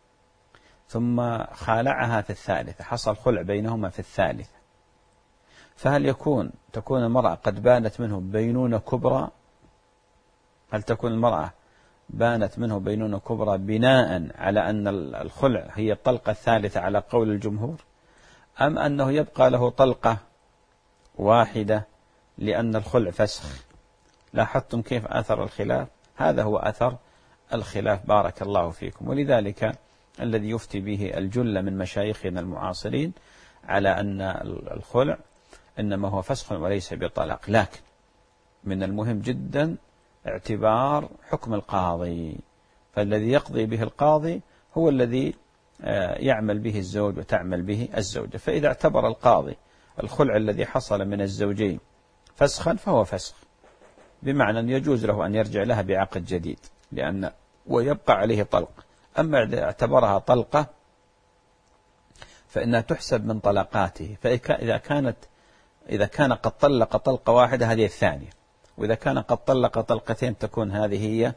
S2: ثم خالعها في 3، حصل خلع بينهما في 3، فهل تكون المرأة قد بانت منه بينونة كبرى؟ هل تكون المرأة بانت منه بينونة كبرى بناء على أن الخلع هي الطلقة الثالثة على قول الجمهور، أم أنه يبقى له طلقة واحدة لأن الخلع فسخ؟ لاحظتم كيف أثر الخلاف؟ هذا هو أثر الخلاف بارك الله فيكم. ولذلك الذي يفتي به الجل من مشايخنا المعاصرين على أن الخلع إنما هو فسخ وليس بطلاق، لكن من المهم جدا اعتبار حكم القاضي، فالذي يقضي به القاضي هو الذي يعمل به الزوج وتعمل به الزوجة. فإذا اعتبر القاضي الخلع الذي حصل من الزوجين فسخا فهو فسخ، بمعنى أن يجوز له أن يرجع لها بعقد جديد ويبقى عليه طلق. أما إذا اعتبرها طلقة فإنها تحسب من طلقاته، إذا كان قد طلق طلقة واحدة هذه الثانية، وإذا كان قد طلق طلقتين تكون هذه هي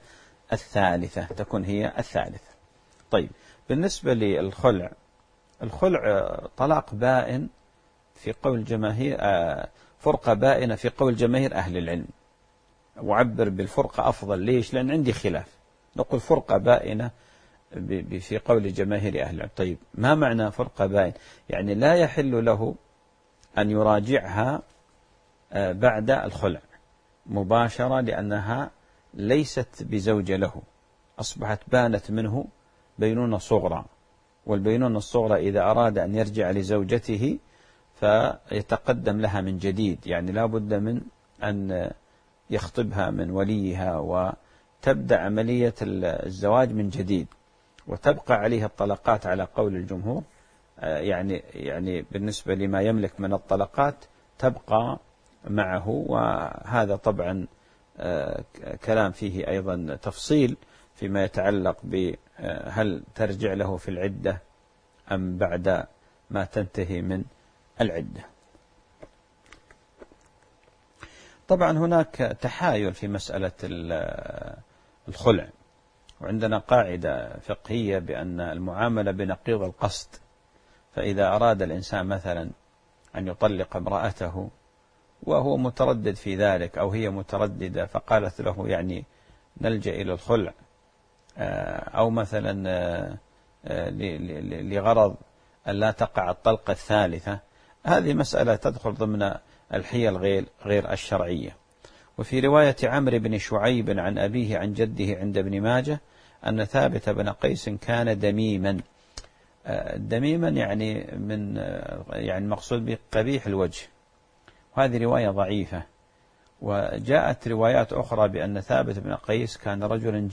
S2: الثالثة. طيب، بالنسبة للخلع، الخلع طلاق بائن في قول جماهير، فرقة بائنة في قول جماهير أهل العلم. وعبر بالفرقة أفضل، ليش؟ لأن عندي خلاف، نقول فرقة بائنة في قول جماهير أهل العلم. طيب، ما معنى فرقة بائن؟ يعني لا يحل له أن يراجعها بعد الخلع مباشرة، لأنها ليست بزوجة له، أصبحت بانت منه بينونة صغرى، والبينونة الصغرى إذا أراد أن يرجع لزوجته فيتقدم لها من جديد، يعني لا بد من أن يخطبها من وليها وتبدأ عملية الزواج من جديد، وتبقى عليها الطلقات على قول الجمهور. يعني بالنسبة لما يملك من الطلقات تبقى معه، وهذا طبعا كلام فيه أيضا تفصيل فيما يتعلق بهل ترجع له في العدة أم بعد ما تنتهي من العدة. طبعا هناك تحايل في مسألة الخلع، وعندنا قاعدة فقهية بأن المعاملة بنقيض القصد. فإذا أراد الإنسان مثلا أن يطلق امرأته وهو متردد في ذلك، أو هي مترددة فقالت له يعني نلجأ إلى الخلع، أو مثلا لغرض أن لا تقع الطلقة الثالثة، هذه مسألة تدخل ضمن الحيل غير الشرعية. وفي رواية عمرو بن شعيب عن أبيه عن جده عند ابن ماجه أن ثابت بن قيس كان دميما. دميما يعني مقصود به قبيح الوجه، وهذه رواية ضعيفة. وجاءت روايات أخرى بأن ثابت بن قيس كان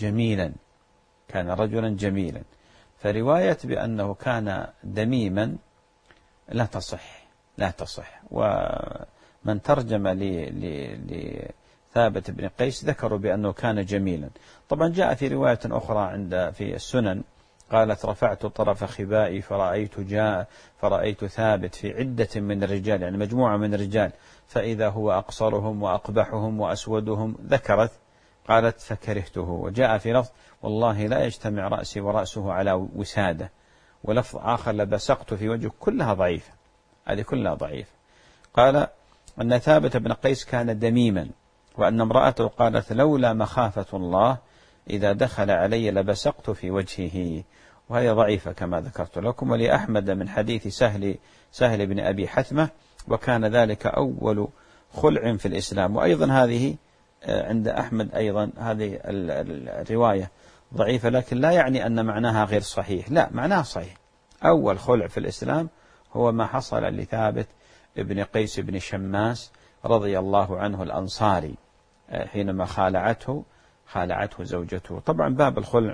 S2: رجلا جميلا، فرواية بأنه كان دميما لا تصح. ومن ترجم لثابت بن قيس ذكروا بأنه كان جميلا. طبعا جاء في رواية أخرى في السنن قالت رفعت طرف خبائي فرأيت ثابت في عدة من الرجال، يعني مجموعة من الرجال، فإذا هو أقصرهم وأقبحهم وأسودهم، ذكرت قالت فكرهته. وجاء في لفظ والله لا يجتمع رأسي ورأسه على وسادة، ولفظ آخر لبسقت في وجهه. كلها ضعيفة، هذه كلها ضعيفة. قال أن ثابت بن قيس كان دميما، وأن امرأته قالت لولا مخافة الله إذا دخل علي لبسقت في وجهه، وهي ضعيفة كما ذكرت لكم. ولأحمد من حديث سهل بن أبي حثمة وكان ذلك أول خلع في الإسلام. وأيضا هذه عند أحمد أيضا هذه الرواية ضعيفة، لكن لا يعني أن معناها غير صحيح، لا، معناها صحيح. أول خلع في الإسلام هو ما حصل لثابت ابن قيس بن شماس رضي الله عنه الأنصاري حينما خالعته زوجته. طبعا باب الخلع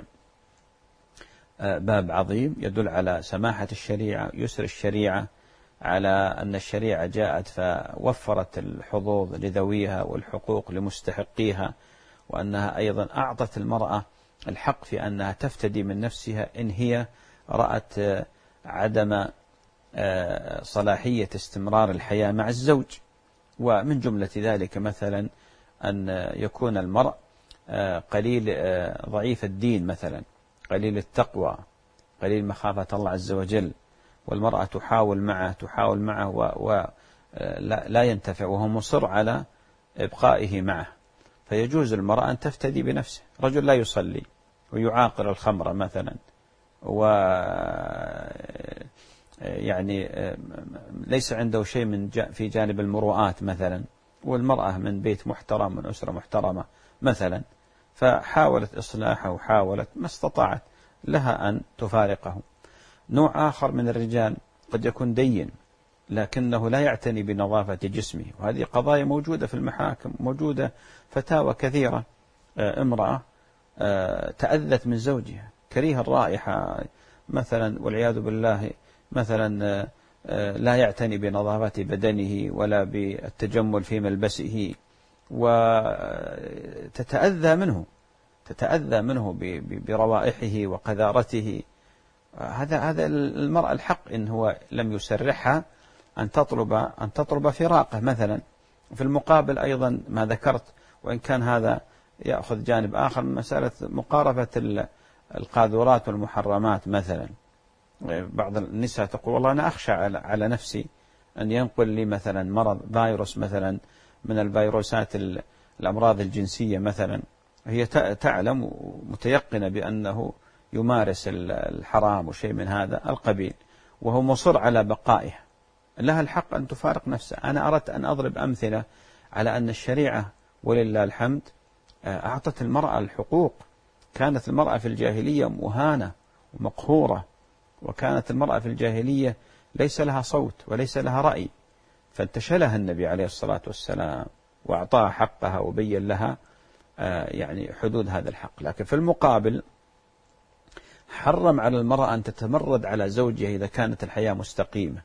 S2: باب عظيم يدل على سماحة الشريعة، يسر الشريعة، على أن الشريعة جاءت فوفرت الحظوظ لذويها والحقوق لمستحقيها، وأنها أيضا أعطت المرأة الحق في أنها تفتدي من نفسها إن هي رأت عدم صلاحية استمرار الحياة مع الزوج. ومن جملة ذلك مثلا أن يكون المرء قليل ضعيف الدين، مثلا قليل التقوى، قليل مخافة الله عز وجل، والمرأة تحاول معه لا ينتفع وهو مصر على إبقائه معه، فيجوز المرأة أن تفتدي بنفسه. رجل لا يصلي ويعاقر الخمر مثلا، و يعني ليس عنده شيء في جانب المروءات مثلا، والمرأة من بيت محترم من أسرة محترمة مثلا، فحاولت إصلاحه وحاولت ما استطاعت، لها أن تفارقه. نوع آخر من الرجال قد يكون دين لكنه لا يعتني بنظافة جسمه، وهذه قضايا موجودة في المحاكم، موجودة فتاوى كثيرة. امرأة تأذت من زوجها، كريه الرائحة مثلا والعياذ بالله، مثلا لا يعتني بنظافة بدنه ولا بالتجمل في ملبسه، وتتأذى منه بروائحه وقذارته. هذا المرأة الحق إن هو لم يسرحها أن تطلب فراقه مثلا. في المقابل أيضا ما ذكرت، وإن كان هذا يأخذ جانب آخر من مسألة مقاربة القاذورات والمحرمات مثلا. بعض النساء تقول والله أنا أخشى على نفسي أن ينقل لي مثلا مرض فيروس مثلا من الفيروسات الأمراض الجنسية مثلا، هي تعلم متيقنة بأنه يمارس الحرام وشيء من هذا القبيل، وهو مصر على بقائها، لها الحق أن تفارق نفسها. أنا أردت أن أضرب أمثلة على أن الشريعة ولله الحمد أعطت المرأة الحقوق. كانت المرأة في الجاهلية مهانة ومقهورة، وكانت المرأة في الجاهلية ليس لها صوت وليس لها رأي، فانتشلها النبي عليه الصلاة والسلام وأعطاها حقها وبين لها يعني حدود هذا الحق. لكن في المقابل حرم على المرأة أن تتمرد على زوجها إذا كانت الحياة مستقيمة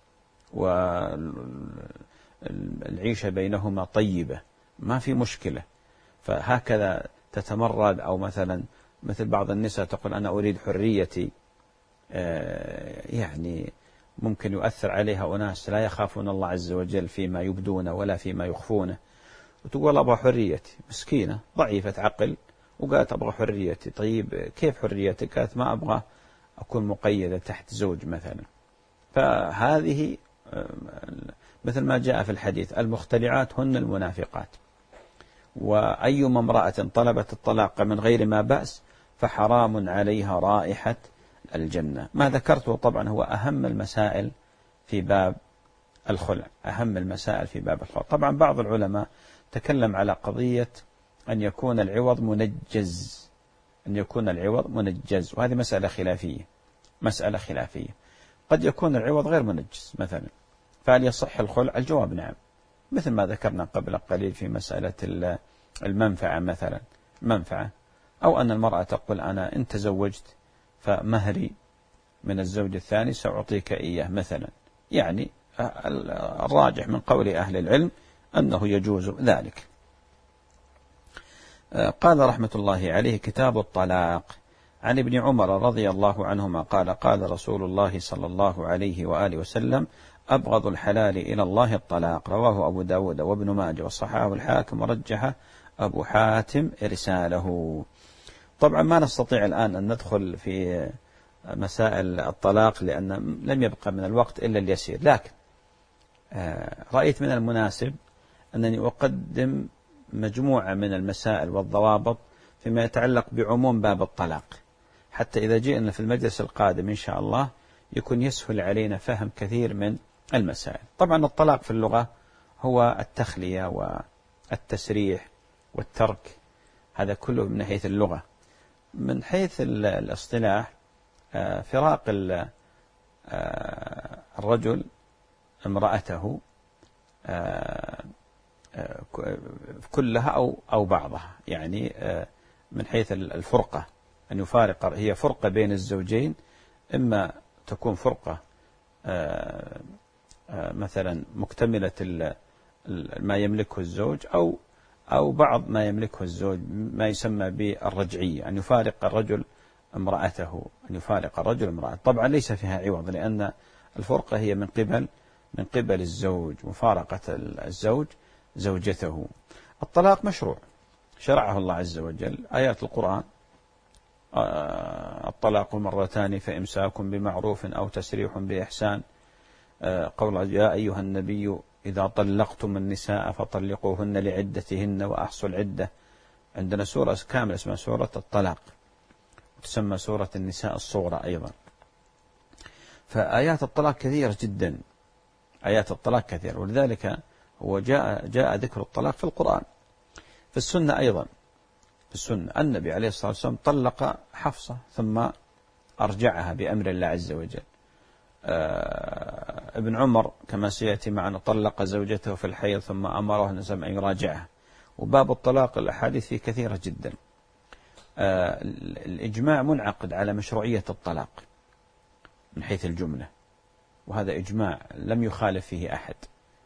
S2: والعيشة بينهما طيبة ما في مشكلة، فهكذا تتمرد. أو مثل بعض النساء تقول أنا أريد حريتي، يعني ممكن يؤثر عليها أناس لا يخافون الله عز وجل فيما يبدون ولا فيما يخفونه، وتقول أبغى حريتي، مسكينة ضعيفة عقل وقالت أبغى حريتي. طيب كيف حريتك؟ قالت ما أبغى أكون مقيدة تحت زوج مثلا. فهذه مثل ما جاء في الحديث المختلعات هن المنافقات، وأيما امرأة طلبت الطلاق من غير ما بأس فحرام عليها رائحة الجنة. ما ذكرته طبعا هو أهم المسائل في باب الخلع، أهم المسائل في باب الخلع. طبعا بعض العلماء تكلم على قضية أن يكون العوض منجز، وهذه مسألة خلافية. قد يكون العوض غير منجز مثلا، فهل يصح الخلع؟ الجواب نعم، مثل ما ذكرنا قبل قليل في مسألة المنفعة مثلا، منفعة، أو أن المرأة تقول أنا إن تزوجت فمهري من الزوج الثاني سأعطيك إياه مثلا. يعني الراجح من قول أهل العلم أنه يجوز ذلك. قال رحمة الله عليه: كتاب الطلاق. عن ابن عمر رضي الله عنهما قال: قال رسول الله صلى الله عليه وآله وسلم: أبغض الحلال إلى الله الطلاق. رواه أبو داود وابن ماجه وصححه الحاكم ورجح أبو حاتم إرساله. طبعا ما نستطيع الآن أن ندخل في مسائل الطلاق لأن لم يبقى من الوقت إلا اليسير، لكن رأيت من المناسب أنني أقدم مجموعة من المسائل والضوابط فيما يتعلق بعموم باب الطلاق، حتى إذا جئنا في المجلس القادم إن شاء الله يكون يسهل علينا فهم كثير من المسائل. طبعا الطلاق في اللغة هو التخلية والتسريح والترك، هذا كله من حيث اللغة. من حيث الاصطلاح فراق الرجل امرأته كلها أو بعضها، يعني من حيث الفرقة أن يفارق، هي فرقة بين الزوجين، إما تكون فرقة مثلا مكتملة ما يملكه الزوج أو بعض ما يملكه الزوج، ما يسمى بالرجعية، أن يفارق الرجل امرأته، طبعا ليس فيها عوض، لأن الفرقة هي من قبل الزوج، مفارقة الزوج زوجته. الطلاق مشروع شرعه الله عز وجل، آيات القرآن: الطلاق مرتان فإمساك بمعروف أو تسريح بإحسان. قول: يا أيها النبي إذا طلقتم النساء فطلقوهن لعدتهن وأحصوا العدة. عندنا سورة كاملة اسمها سورة الطلاق، تسمى سورة النساء الصغرى أيضا. فآيات الطلاق كثيرة جدا، آيات الطلاق كثيرة، ولذلك هو جاء ذكر الطلاق في القرآن. في السنة أيضا، في السنة النبي عليه الصلاة والسلام طلق حفصة ثم أرجعها بأمر الله عز وجل. ابن عمر كما سيأتي معنا طلق زوجته في الحيض ثم أمره أن يراجعها. وباب الطلاق الأحاديث فيه كثيرة جدا. الإجماع منعقد على مشروعية الطلاق من حيث الجملة، وهذا إجماع لم يخالف فيه أحد.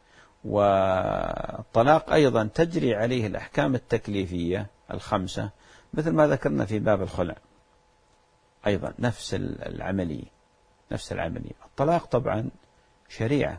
S2: والطلاق أيضا تجري عليه الأحكام التكليفية الخمسة مثل ما ذكرنا في باب الخلع، أيضا نفس العملية. الطلاق طبعا شريعة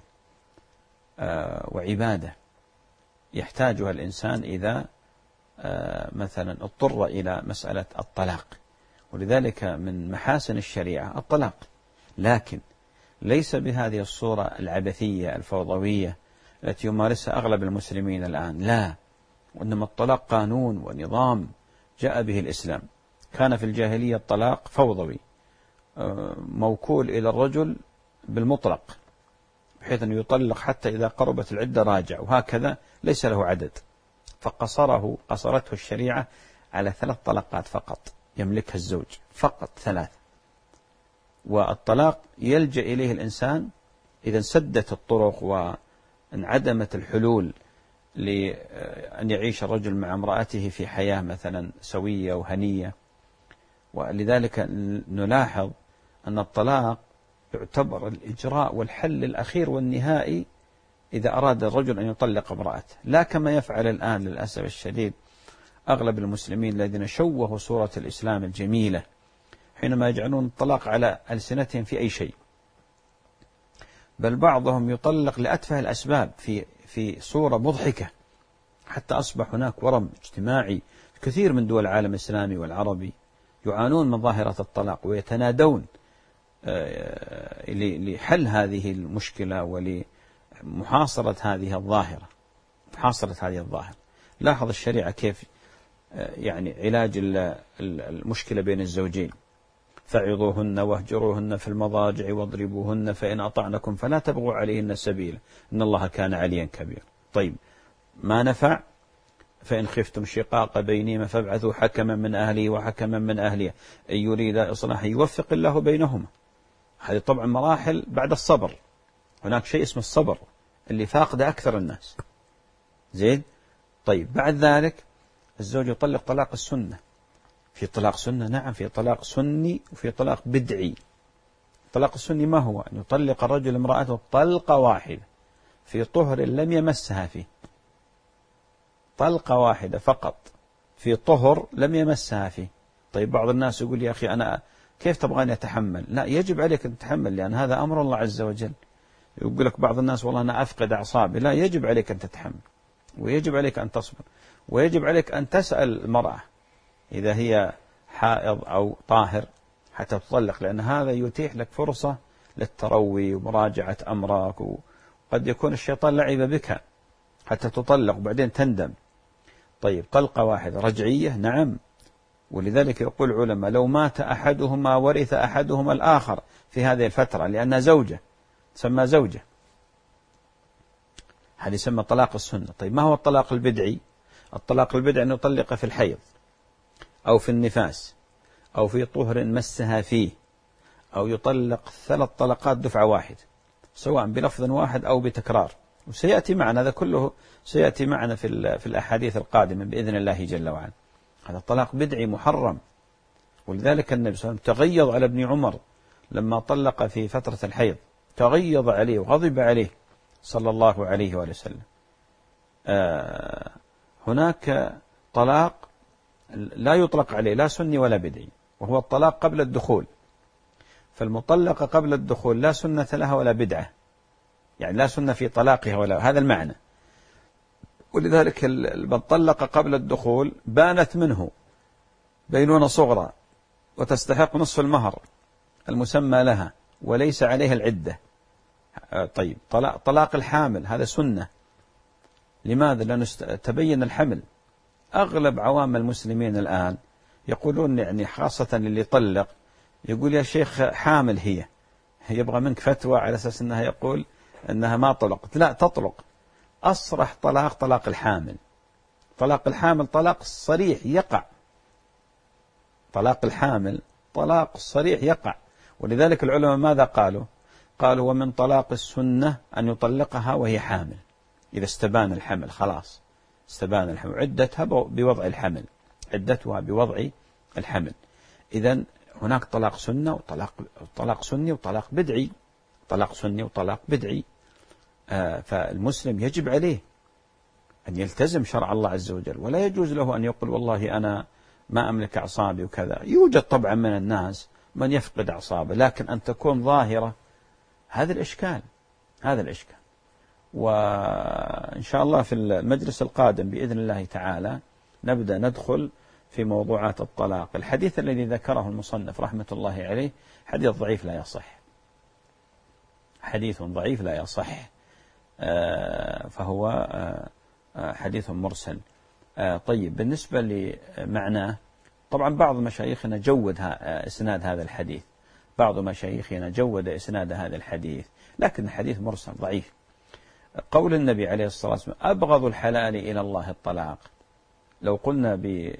S2: وعبادة يحتاجها الإنسان إذا مثلا اضطر إلى مسألة الطلاق، ولذلك من محاسن الشريعة الطلاق، لكن ليس بهذه الصورة العبثية الفوضوية التي يمارسها أغلب المسلمين الآن، لا، وإنما الطلاق قانون ونظام جاء به الإسلام. كان في الجاهلية الطلاق فوضوي موكول إلى الرجل بالمطلق، بحيث أنه يطلق حتى إذا قربت العدة راجع، وهكذا ليس له عدد. قصرته الشريعة على 3 طلقات فقط يملكها الزوج، فقط 3. والطلاق يلجأ إليه الإنسان إذا انسدت الطرق وانعدمت الحلول لأن يعيش الرجل مع امرأته في حياة مثلا سوية وهنية. ولذلك نلاحظ أن الطلاق يعتبر الإجراء والحل الأخير والنهائي إذا أراد الرجل أن يطلق امرأته، لا كما يفعل الآن للأسف الشديد أغلب المسلمين الذين شوهوا صورة الإسلام الجميلة حينما يجعلون الطلاق على ألسنتهم في أي شيء، بل بعضهم يطلق لأتفه الأسباب في صورة مضحكة، حتى أصبح هناك ورم اجتماعي في كثير من دول العالم الإسلامي والعربي يعانون من ظاهرة الطلاق ويتنادون لحل هذه المشكلة ولمحاصرة هذه الظاهرة. لاحظ الشريعة كيف يعني علاج المشكلة بين الزوجين: فعظوهن واهجروهن في المضاجع واضربوهن فإن أطعنكم فلا تبغوا عليهن سبيلا إن الله كان عليا كبيرا. طيب ما نفع؟ فإن خفتم شقاق بينهما فابعثوا حكما من أهله وحكما من أهلها إن يريد إصلاحا يوفق الله بينهما. هذه طبعا مراحل بعد الصبر، هناك شيء اسمه الصبر اللي فاقده أكثر الناس. زين. طيب بعد ذلك الزوج يطلق طلاق السنة. في طلاق سنة، نعم، في طلاق سني وفي طلاق بدعي. الطلاق السني ما هو؟ أن يطلق الرجل امرأته طلقة واحدة في طهر لم يمسها فيه، طلقة واحدة فقط في طهر لم يمسها فيه. طيب بعض الناس يقول يا أخي أنا كيف تبغاني أتحمل؟ لا، يجب عليك أن تتحمل، لأن هذا أمر الله عز وجل. يقول لك بعض الناس والله أنا أفقد أعصابي. لا، يجب عليك أن تتحمل، ويجب عليك أن تصبر، ويجب عليك أن تسأل المرأة إذا هي حائض أو طاهر حتى تطلق، لأن هذا يتيح لك فرصة للتروي ومراجعة أمرك، وقد يكون الشيطان لعب بك حتى تطلق وبعدين تندم. طيب طلقة واحدة رجعية، نعم، ولذلك يقول العلماء لو مات أحدهما ورث أحدهما الآخر في هذه الفترة، لأنها زوجة، تسمى زوجة، هذا يسمى طلاق السنة. طيب ما هو الطلاق البدعي؟ الطلاق البدعي أن يطلق في الحيض أو في النفاس أو في طهر مسها فيه، أو يطلق 3 طلقات دفعة واحدة سواء بلفظ واحد أو بتكرار. وسيأتي معنا، هذا كله سيأتي معنا في الأحاديث القادمة بإذن الله جل وعلا. هذا الطلاق بدعي محرم، ولذلك النبي صلى الله عليه وسلم تغيظ على ابن عمر لما طلق في فترة الحيض، تغيظ عليه وغضب عليه صلى الله عليه وآله وسلم. هناك طلاق لا يطلق عليه لا سني ولا بدعي، وهو الطلاق قبل الدخول. فالمطلقة قبل الدخول لا سنة لها ولا بدعة، يعني لا سنة في طلاقها ولا، هذا المعنى. ولذلك من طلق قبل الدخول بانت منه بينونة صغرى وتستحق نصف المهر المسمى لها وليس عليها العدة، طيب طلاق الحامل هذا سنة. لماذا؟ لأنه تبين الحمل. أغلب عوام المسلمين الآن يقولون يعني خاصة اللي يطلق يقول يا شيخ حامل هي يبغى منك فتوى على أساس أنها يقول أنها ما طلقت. لا، تطلق. أصرح طلاق الحامل. طلاق الحامل طلاق صريح يقع. طلاق الحامل طلاق صريح يقع. ولذلك العلماء ماذا قالوا؟ قالوا ومن طلاق السنة أن يطلقها وهي حامل. إذا استبان الحمل خلاص استبان الحمل، عدتها بوضع الحمل، عدتها بوضع الحمل. إذن هناك طلاق سنة وطلاق سني وطلاق بدعي. طلاق سني وطلاق بدعي. فالمسلم يجب عليه أن يلتزم شرع الله عز وجل، ولا يجوز له أن يقول والله أنا ما أملك أعصابي وكذا. يوجد طبعا من الناس من يفقد أعصابه، لكن أن تكون ظاهرة هذا الإشكال. وإن شاء الله في المجلس القادم بإذن الله تعالى نبدأ ندخل في موضوعات الطلاق. الحديث الذي ذكره المصنف رحمة الله عليه حديث ضعيف لا يصح، حديث ضعيف لا يصح، فهو حديث مرسل. طيب بالنسبة لمعناه، طبعا بعض مشايخنا جود إسناد هذا الحديث، بعض مشايخنا جود إسناد هذا الحديث، لكن الحديث مرسل ضعيف. قول النبي عليه الصلاة والسلام أبغض الحلال إلى الله الطلاق، لو قلنا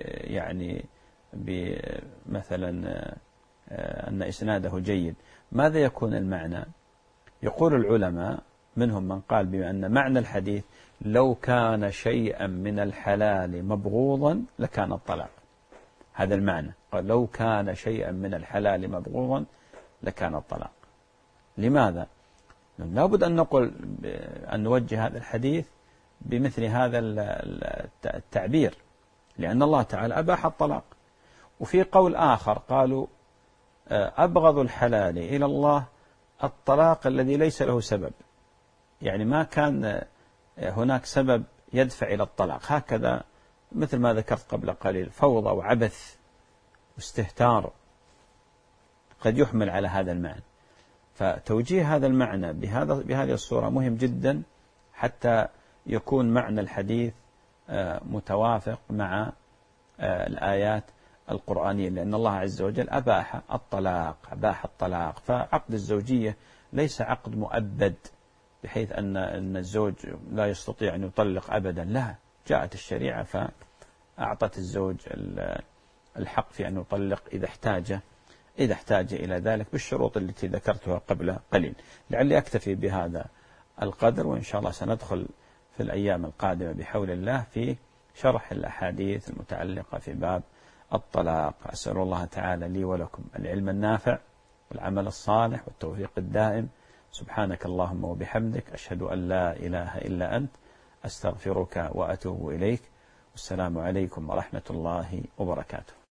S2: مثلا أن إسناده جيد، ماذا يكون المعنى؟ يقول العلماء منهم من قال بأن معنى الحديث لو كان شيئا من الحلال مبغوضا لكان الطلاق. هذا المعنى، قال لو كان شيئا من الحلال مبغوضا لكان الطلاق. لماذا؟ لابد أن نقول أن نوجه هذا الحديث بمثل هذا التعبير، لأن الله تعالى أباح الطلاق. وفي قول آخر قالوا أبغض الحلال إلى الله الطلاق الذي ليس له سبب، يعني ما كان هناك سبب يدفع إلى الطلاق، هكذا مثل ما ذكرت قبل قليل، فوضى وعبث واستهتار قد يحمل على هذا المعنى. فتوجيه هذا المعنى بهذه الصورة مهم جدا حتى يكون معنى الحديث متوافق مع الآيات القرآنية، لأن الله عز وجل أباح الطلاق. فعقد الزوجية ليس عقد مؤبد بحيث أن الزوج لا يستطيع أن يطلق أبدا، لا، جاءت الشريعة فأعطت الزوج الحق في أن يطلق إذا احتاج إلى ذلك بالشروط التي ذكرتها قبل قليل. لعلي أكتفي بهذا القدر، وإن شاء الله سندخل في الأيام القادمة بحول الله في شرح الأحاديث المتعلقة في باب الطلاق. أسأل الله تعالى لي ولكم العلم النافع والعمل الصالح والتوفيق الدائم. سبحانك اللهم وبحمدك، أشهد أن لا إله إلا أنت، أستغفرك وأتوب إليك. والسلام عليكم ورحمة الله وبركاته.